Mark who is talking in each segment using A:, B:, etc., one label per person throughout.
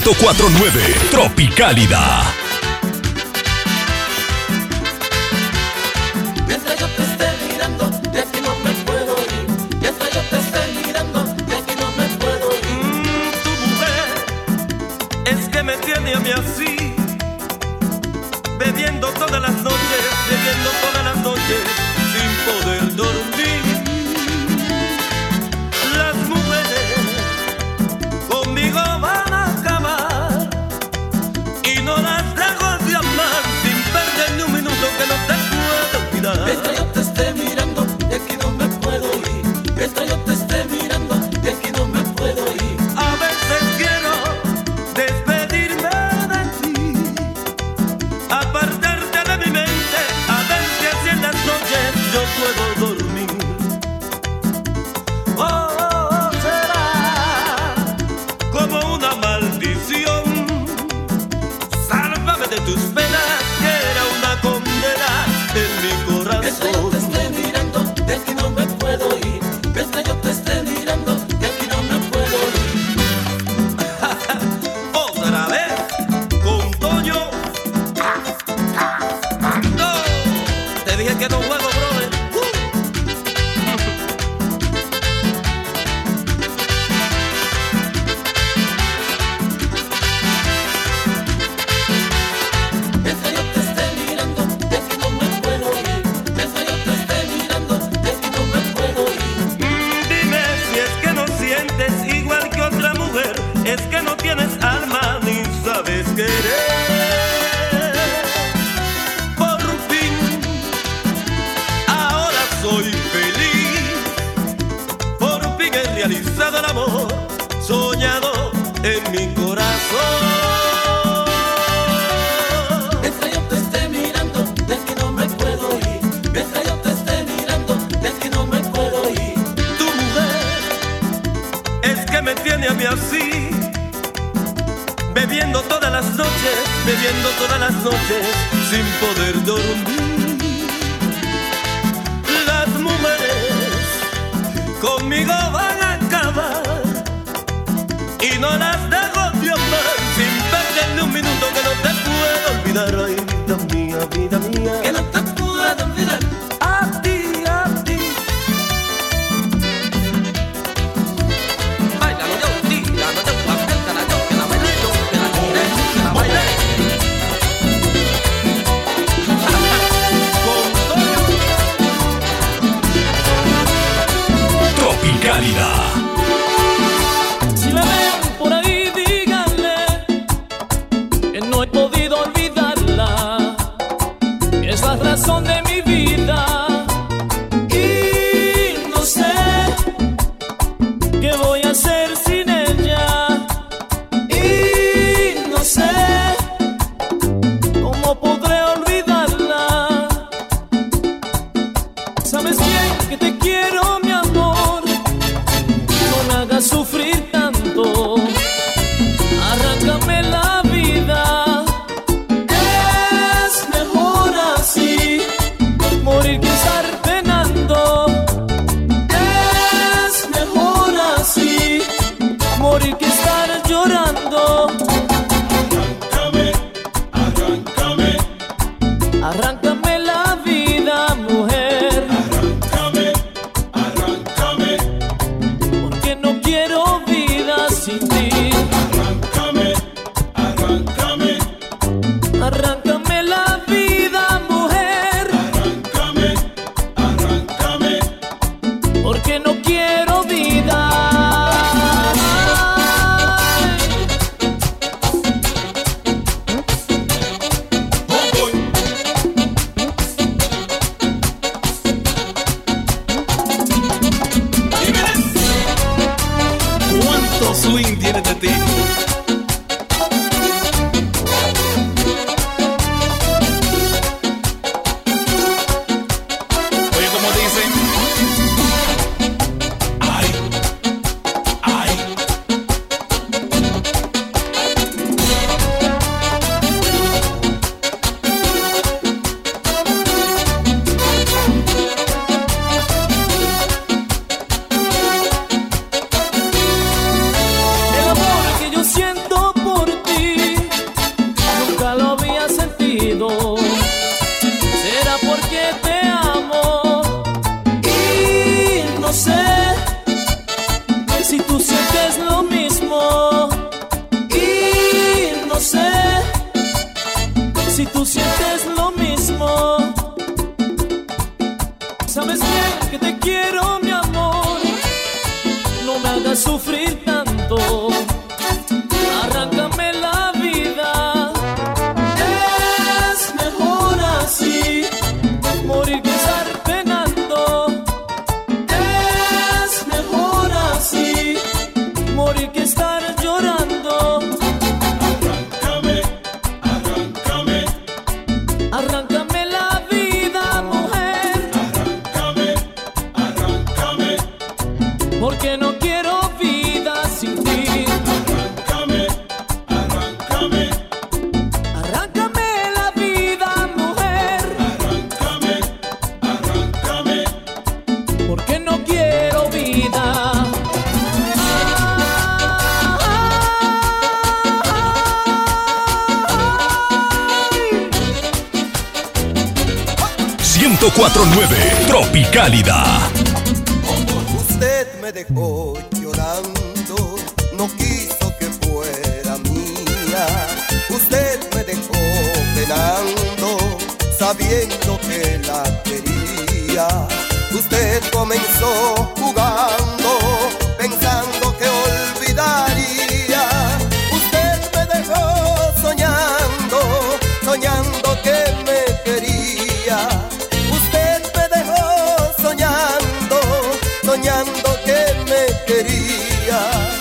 A: 104.9 Tropicálida.
B: Mientras yo te esté mirando, de aquí no me puedo ir. Mientras yo te esté mirando, de aquí no me puedo ir.
C: Tu mujer es que me tiene a mí así, bebiendo todas las noches, bebiendo todas las noches, sin poder dormir. Las mujeres conmigo van a acabar y no las dejo de amar sin perder ni un minuto que no te puedo olvidar.
B: Mientras yo te esté mirando, de aquí no me puedo ir. Mientras yo te esté mirando, de aquí no me puedo ir.
C: A veces quiero despedirme de ti, apartarte de mi mente, a ver si así en las noches yo puedo dormir. Oh, será como una maldición. Sálvame de tus penas, que era una condena en mi
B: Mientras yo te
C: corazón.
B: esté mirando, de aquí no me puedo ir. Mientras yo te esté mirando, de aquí no me puedo ir.
C: Otra vez con Toño. No, te dije que no juego, brother.
B: Mientras yo te esté mirando, de aquí no me puedo ir. Mientras yo te esté mirando, de aquí no me puedo ir.
C: Dime si es que no sientes igual que otra mujer, es que no tienes alma ni sabes querer. Por fin, ahora soy feliz. Por fin he realizado el amor soñado en mi corazón.
B: Mientras yo te esté mirando, de aquí no me puedo ir. Mientras yo te esté mirando, de aquí no me puedo ir.
C: Tu mujer es que me tiene a mí así, bebiendo todas las noches, bebiendo todas las noches, sin poder dormir. Las mujeres conmigo van a acabar y no las dejo de amar sin perder ni un minuto que no te puedo olvidar. Ay, vida mía, vida mía,
B: Que no te puedo olvidar.
C: a ti, a ti. Báilalo yo, tíralo yo, apriétala yo, que la bailé yo, que la tiré, que la bailé. Con Toño.
A: Tropicálida.
D: Si me ven por ahí Si tú sientes lo mismo, sabes bien que te quiero, mi amor. No me hagas sufrir tanto, arráncame la vida. Es mejor así, morir que estar penando. Es mejor así, morir que estar llorando. Arráncame la vida, mujer. Arráncame, porque no quiero vida sin ti. Arráncame la vida, mujer. Arráncame, porque no quiero vida.
A: 104.9 Tropicálida.
E: Usted me dejó llorando, no quiso que fuera mía. Usted me dejó penando, sabiendo que la quería. Usted comenzó jugando, pensando que olvidaría. Usted me dejó soñando, soñando que me quería. Usted me dejó soñando, soñando que me quería.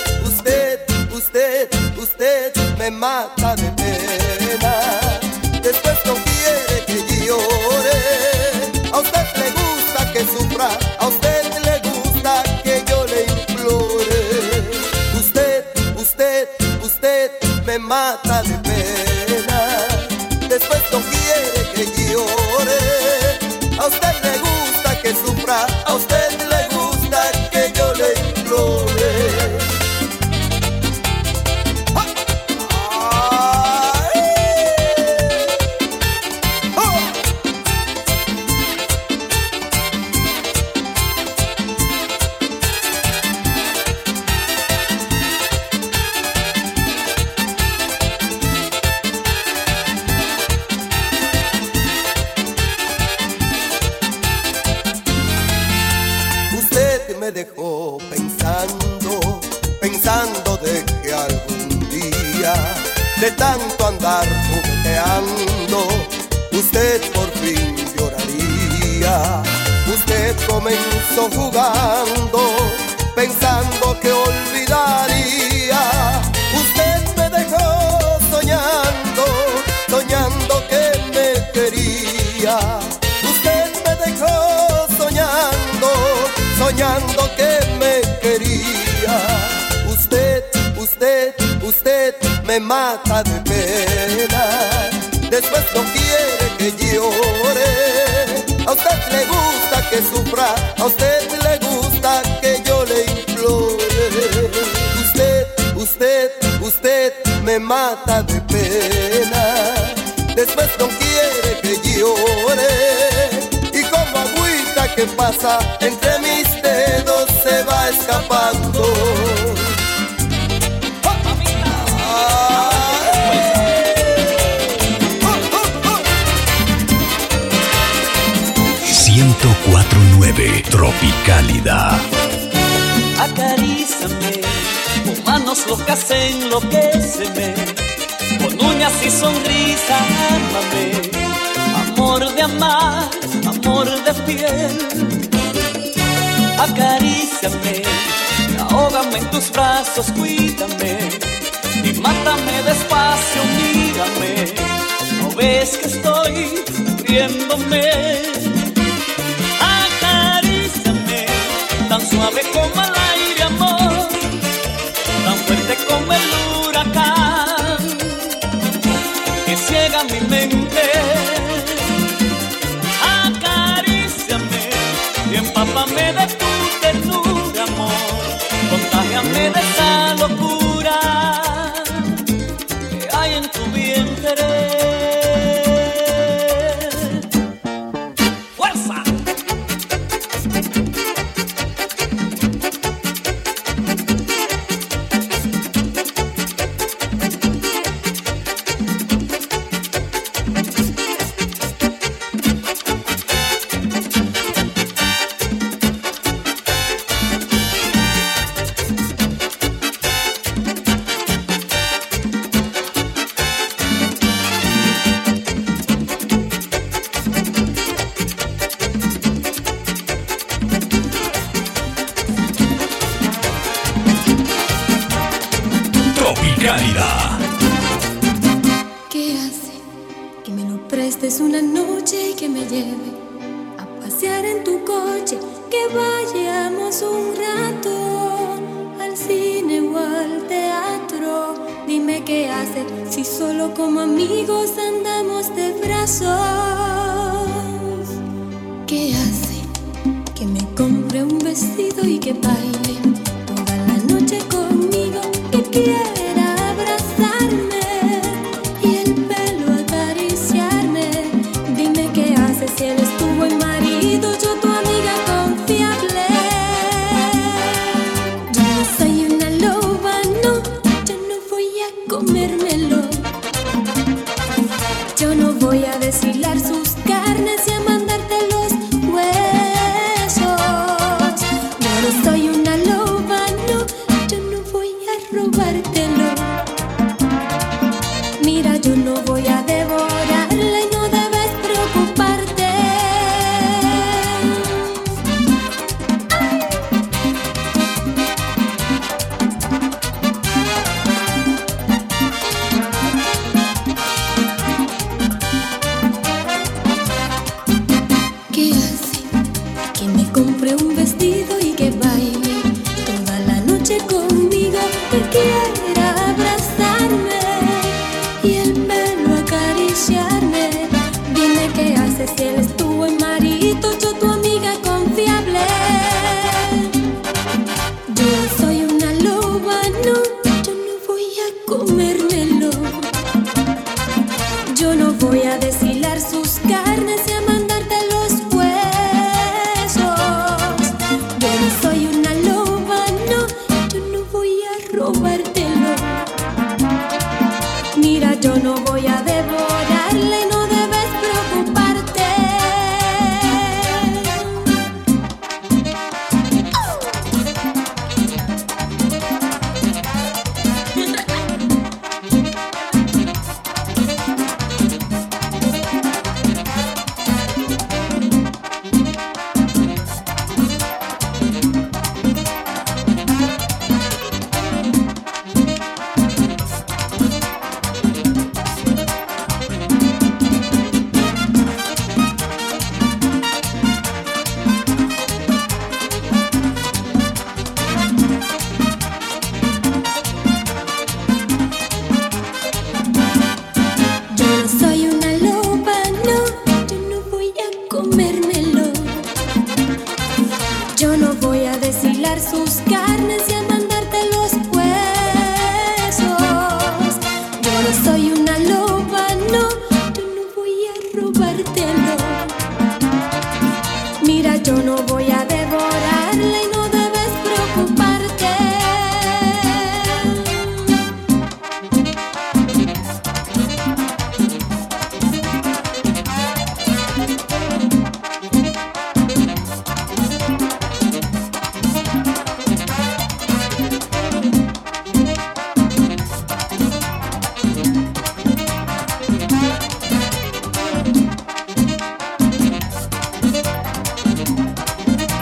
E: Usted me mata de pena. Después no quiere que llore. A usted le gusta que sufra, a usted le gusta que yo le implore. Usted me mata de pena. Después no quiere que llore. A usted le gusta que sufra, a usted le gusta que yo le implore. Me dejó pensando de que algún día, de tanto andar jugueteando, usted por fin lloraría. Usted comenzó jugando, pensando que olvidaría. Usted me dejó soñando, soñando que me quería. Usted me dejó soñando, soñando que me quería. Usted me mata de pena. Después no quiere que llore. A usted le gusta que sufra, a usted le gusta que yo le implore. Usted me mata de pena. Después no quiere que llore. Y como agüita que pasa entre mis dedos se va escapando.
A: 104.9 Tropicálida.
D: Acarízame, con manos locas enloquéceme, con uñas y sonrisa ámame, amor de amar, amor de piel. Acarízame, ahógame en tus brazos, cuídame y mátame despacio, mírame. ¿No ves que estoy muriéndome? Acarízame, tan suave como el aire, amor, tan fuerte como el huracán que ciega mi mente. Acaríciame y empápame de tu ternura, amor, contágiame de esa locura que hay en tu vientre. ¡Fuerza!
F: prestes una noche y que me lleve a pasear en tu coche, que vayamos un rato al cine o al teatro. Dime qué hace si solo como amigos andamos de brazos. ¿Qué hace que me compre un vestido y que baile toda la noche conmigo, que quiera abrazarme y el pelo acariciarme? Dime qué hace si él es tu buen marido, yo tu amiga confiable. Yo no soy una loba, no, yo no voy a comérmelo. Yo no voy a deshilar sus carnes y a mandarte los huesos. Yo no soy una loba, no, yo no voy a robártelo. Mira, yo no voy a devorarla y no debes preocuparte. ¿Qué hace que me compre un vestido y que baile toda la noche conmigo, que quiera abrazarme y el pelo acariciarme? Dime qué hace si él es tu buen marido, yo tu amiga confiable. Yo no soy una loba, no, yo no voy a comérmelo. Yo no voy a deshilar sus carnes y a mandarte los huesos. Yo no soy una loba, no, yo no voy a robártelo. Mira, yo no voy a devorarle, no debes preocuparte. Yo no soy una loba, no, yo no voy a comérmelo. Yo no voy a deshilar sus carnes y a mandarte los huesos. Yo no soy una loba, no, yo no voy a robártelo. Mira, yo no voy a devorarle y no debes preocuparte.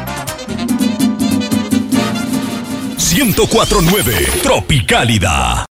A: .49 Tropicálida.